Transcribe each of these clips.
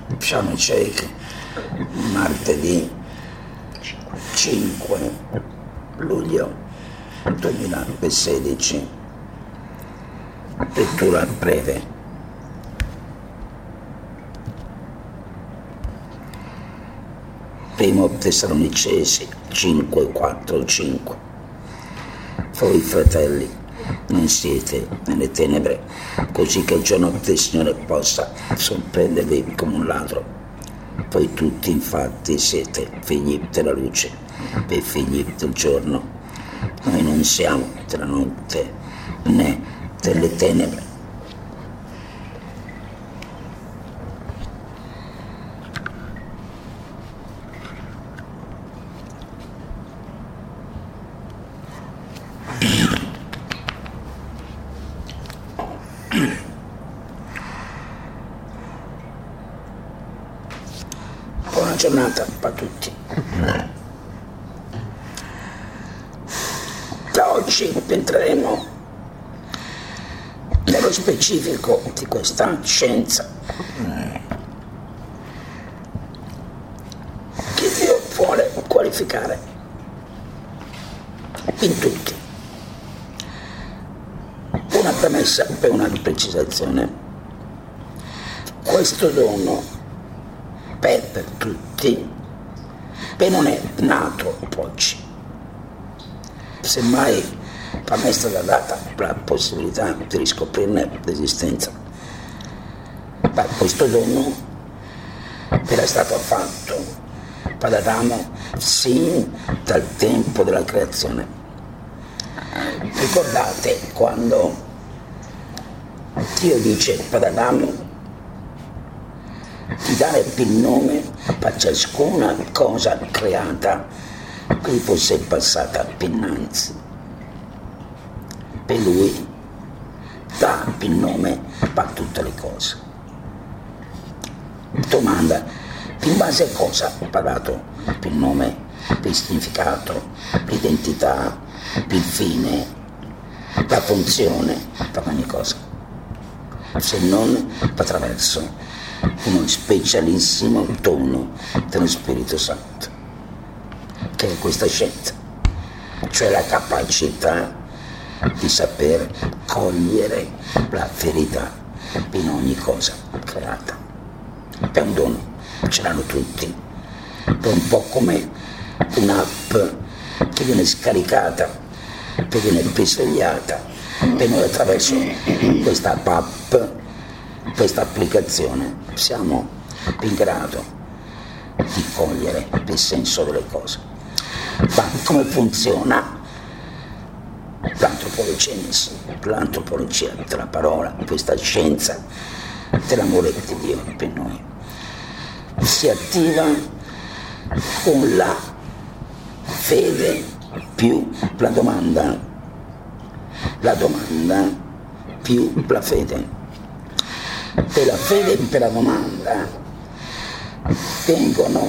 Siamo ciechi, martedì 5 luglio 2016, lettura breve. Primo Tessalonicesi 5, 4, 5. Voi fratelli, non siete nelle tenebre, così che il giorno del Signore possa sorprendervi come un ladro. Voi tutti infatti siete figli della luce e figli del giorno. Noi non siamo della notte né delle tenebre. Buona giornata a tutti. Da oggi entreremo nello specifico di questa scienza che Dio vuole qualificare in tutti. Una premessa per una precisazione. Questo dono per tutti e non è nato oggi. Semmai a me è stata data la possibilità di riscoprirne l'esistenza. Ma questo dono era stato fatto ad Adamo sin dal tempo della creazione. Ricordate quando Dio dice ad Adamo di dare il nome a ciascuna cosa creata che gli fosse passata innanzi. Per lui dà il nome a tutte le cose. Domanda: in base a cosa ha dato il nome, il significato, l'identità, il fine, la funzione per ogni cosa? Se non attraverso uno specialissimo dono dello Spirito Santo, che è questa scienza, cioè la capacità di saper cogliere la verità in ogni cosa creata. È un dono, ce l'hanno tutti, è un po' come un'app che viene scaricata, che viene risvegliata, e noi attraverso questa app, questa applicazione, siamo in grado di cogliere il senso delle cose. Ma come funziona l'antropologia della parola, questa scienza dell'amore di Dio per noi? Si attiva con la fede più la domanda più la fede. Per la fede e per la domanda vengono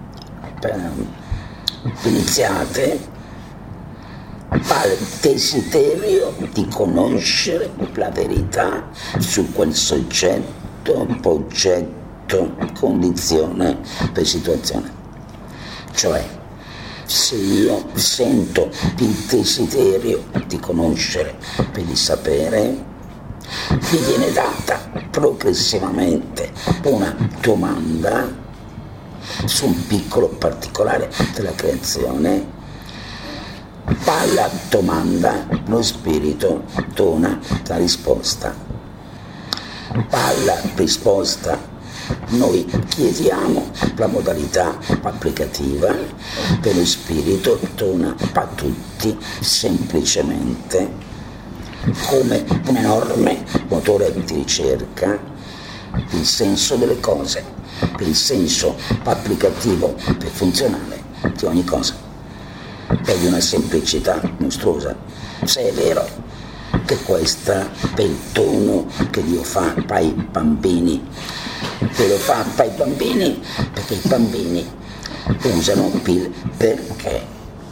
iniziate al desiderio di conoscere la verità su quel soggetto, oggetto, condizione per situazione. Cioè, se io sento il desiderio di conoscere, per di sapere, mi viene data progressivamente una domanda su un piccolo particolare della creazione. Alla domanda lo Spirito dona la risposta. Alla risposta noi chiediamo la modalità applicativa, per lo Spirito dona a tutti semplicemente, come un enorme motore di ricerca, il senso delle cose, il senso applicativo per funzionale di ogni cosa. È di una semplicità mostruosa, se è vero che questa è il dono che Dio fa ai bambini. E lo fa ai bambini perché i bambini usano il perché.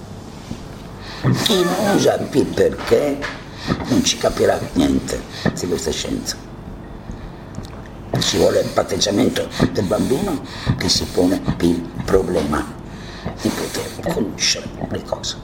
Chi non usa il perché non ci capirà niente di questa scienza. ci vuole il patteggiamento del bambino che si pone il problema di poter conoscere le cose.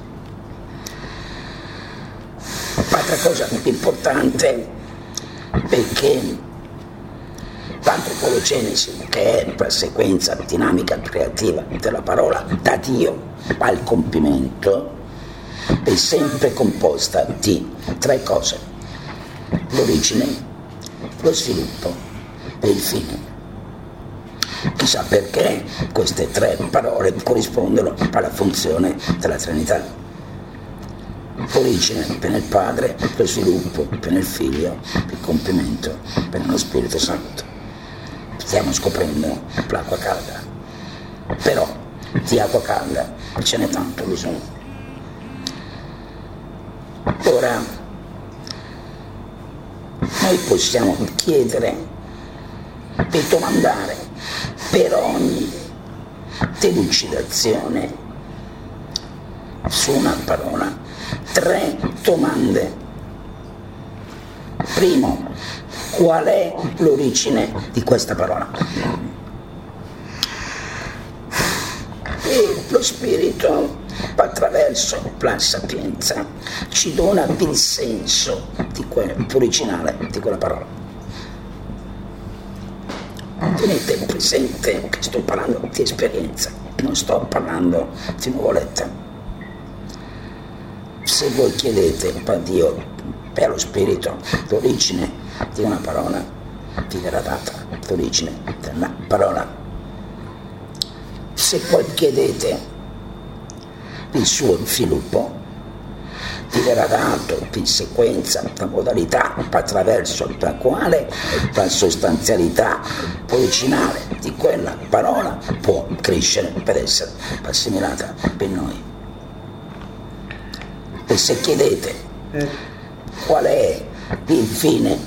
Altra cosa importante, perché l'antropologenesi, che è la sequenza dinamica creativa della parola da Dio al compimento, è sempre composta di tre cose: l'origine, lo sviluppo e il fine. Chissà perché queste tre parole corrispondono alla funzione della Trinità. L'origine per il Padre, lo sviluppo per il Figlio, il compimento per lo Spirito Santo. Stiamo scoprendo l'acqua calda, però di acqua calda ce n'è tanto bisogno. Ora, noi possiamo chiedere e domandare per ogni delucidazione su una parola tre domande. Primo, qual è l'origine di questa parola? E lo Spirito, attraverso la sapienza, ci dona il senso di originale di quella parola. Tenete presente che sto parlando di esperienza, non sto parlando di nuvolette. Se voi chiedete a Dio per lo Spirito l'origine di una parola, vi verrà data l'origine della parola. Se poi chiedete il suo sviluppo, vi verrà dato in sequenza la modalità attraverso la quale la sostanzialità originale di quella parola può crescere per essere assimilata per noi. E se chiedete qual è il fine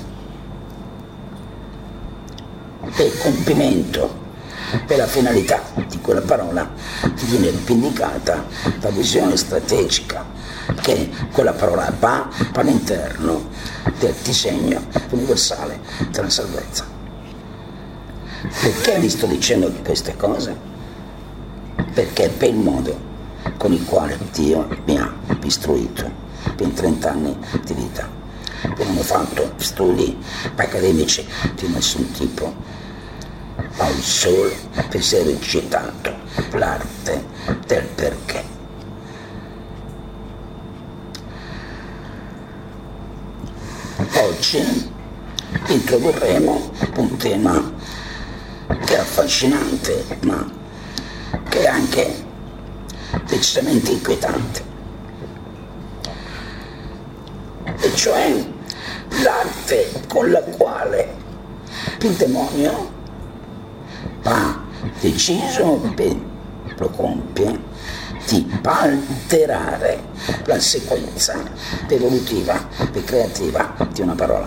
del compimento per la finalità di quella parola, viene indicata la visione strategica che quella parola va all'interno del disegno universale della salvezza. Perché vi sto dicendo queste cose? Perché per il modo con il quale Dio mi ha istruito per 30 anni di vita. Io non ho fatto studi accademici di nessun tipo, ho solo per esercitato l'arte del perché. Oggi introdurremo un tema che è affascinante, ma che è anche decisamente inquietante, e cioè l'arte con la quale il demonio ha deciso, lo compie, di alterare la sequenza evolutiva e creativa di una parola.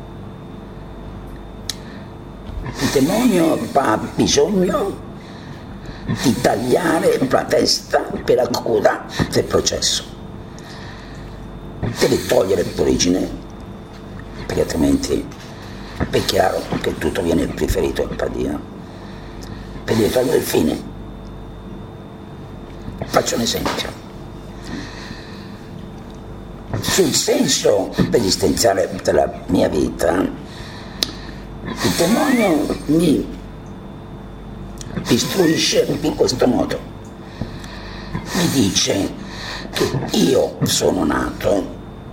Il demonio ha bisogno di tagliare la testa per la coda del processo. Deve togliere l'origine, perché altrimenti è chiaro che tutto viene preferito da Dio. Per deve togliere il fine. Faccio un esempio. Sul senso esistenziale della mia vita, il demonio mi istruisce in questo modo. Mi dice che io sono nato,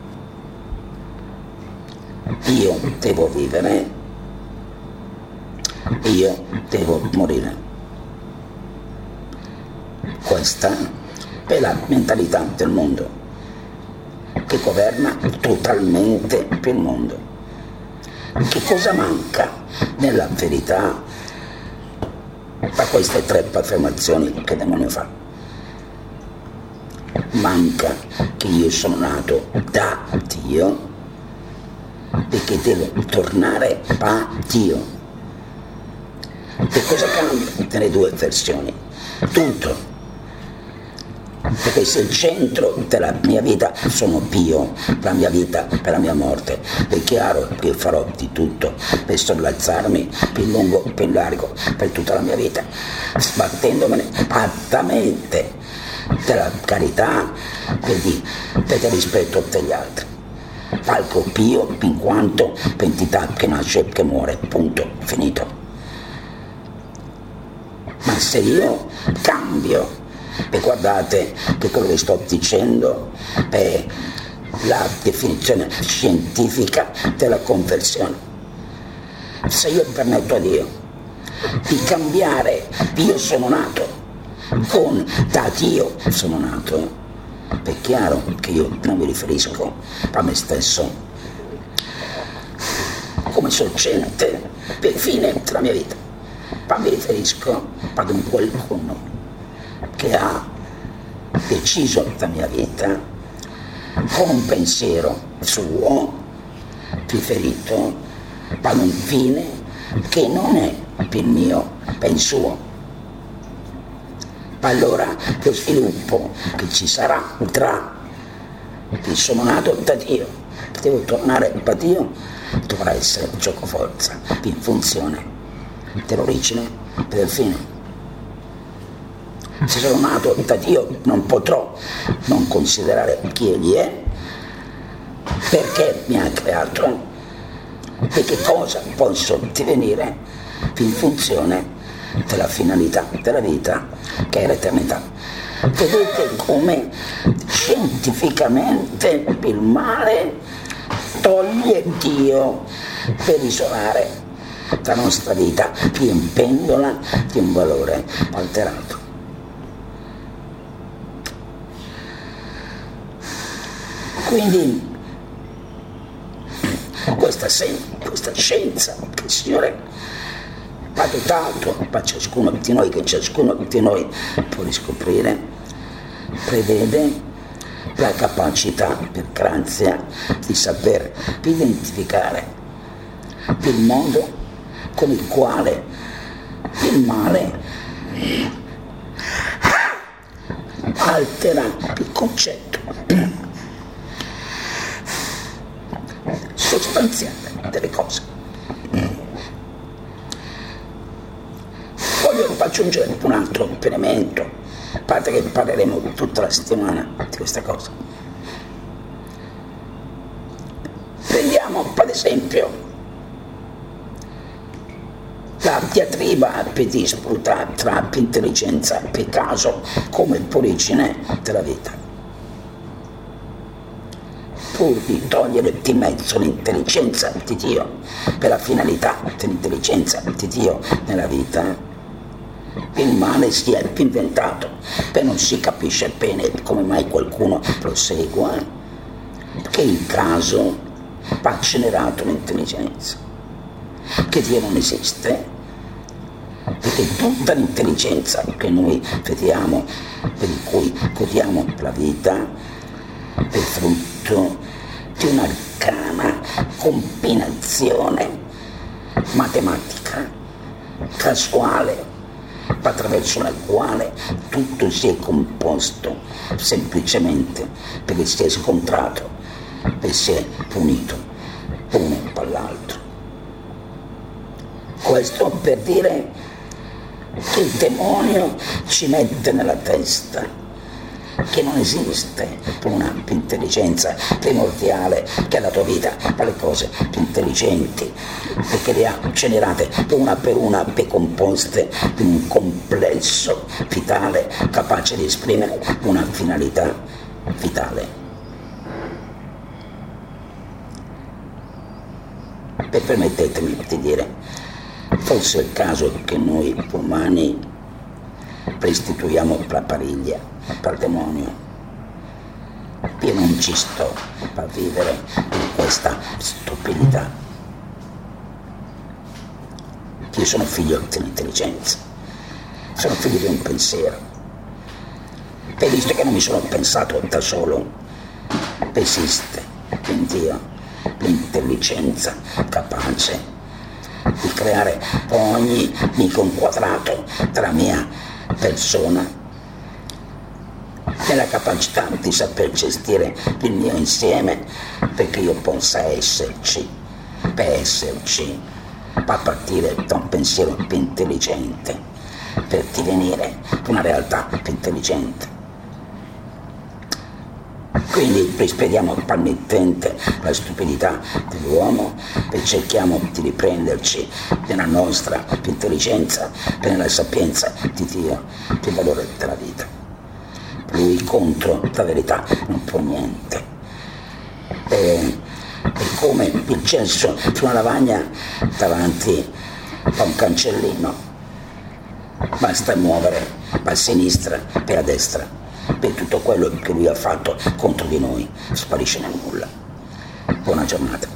io devo vivere, io devo morire. Questa è la mentalità del mondo che governa totalmente il mondo. Che cosa manca nella verità da queste tre affermazioni che il demonio fa? Manca che io sono nato da Dio e che devo tornare a Dio. Che cosa cambia nelle due versioni? Tutto. Perché se il centro della mia vita sono io, la mia vita per la mia morte, è chiaro che farò di tutto per sollazzarmi più lungo, più largo, per tutta la mia vita, sbattendomene altamente della carità per il rispetto degli altri. Valgo Pio in quanto entità che nasce, che muore, punto, finito. Ma se io cambio, e guardate che quello che sto dicendo è la definizione scientifica della conversione. Se io permetto a Dio di cambiare, io sono nato, con da Dio sono nato, è chiaro che io non mi riferisco a me stesso come sorgente per fine della mia vita, ma mi riferisco ad un qualcuno che ha deciso la mia vita con un pensiero suo riferito ad un fine che non è il mio, è il suo. Allora lo sviluppo che ci sarà tra il sono nato da Dio, devo tornare da Dio, dovrà essere giocoforza in funzione dell'origine e del fine. Se sono nato da Dio non potrò non considerare chi Egli è, perché mi ha creato e che cosa posso divenire in funzione della finalità della vita che è l'eternità. Vedete come scientificamente il male toglie Dio per isolare la nostra vita, riempendola di un valore alterato. Quindi questa scienza che il Signore ha dotato a ciascuno di noi, che ciascuno di noi può riscoprire, prevede la capacità, per grazia, di saper identificare il modo con il quale il male altera il concetto sostanziale delle cose. Voglio aggiungere un altro elemento, a parte che parleremo tutta la settimana di questa cosa. Prendiamo ad esempio la diatriba e disputa tra intelligenza e caso come origine della vita. Pur di togliere di mezzo l'intelligenza di Dio per la finalità dell'intelligenza di Dio nella vita, il male si è inventato e non si capisce bene come mai qualcuno lo segua, che il caso ha generato l'intelligenza, che Dio non esiste, perché tutta l'intelligenza che noi vediamo, per cui godiamo la vita, è frutto di un'arcana combinazione matematica, casuale, attraverso la quale tutto si è composto semplicemente perché si è scontrato e si è punito uno all'altro. Questo per dire che il demonio ci mette nella testa che non esiste una intelligenza primordiale che ha dato vita alle cose più intelligenti e che le ha generate una per una e composte in un complesso vitale capace di esprimere una finalità vitale. E permettetemi di dire, forse è il caso che noi umani restituiamo la pariglia al demonio. Io non ci sto a vivere in questa stupidità. Io sono figlio dell'intelligenza, sono figlio di un pensiero. E visto che non mi sono pensato da solo, esiste in Dio l'intelligenza capace di creare ogni inquadrato della mia persona nella capacità di saper gestire il mio insieme perché io possa esserci. Per esserci va a partire da un pensiero più intelligente per divenire una realtà più intelligente. Quindi rispediamo al mittente la stupidità dell'uomo e cerchiamo di riprenderci nella nostra intelligenza e nella sapienza di Dio, del valore della vita. Lui contro la verità non può niente. È come il cesso su una lavagna davanti a un cancellino. Basta muovere a sinistra e a destra. Per tutto quello che lui ha fatto contro di noi sparisce nel nulla. Buona giornata.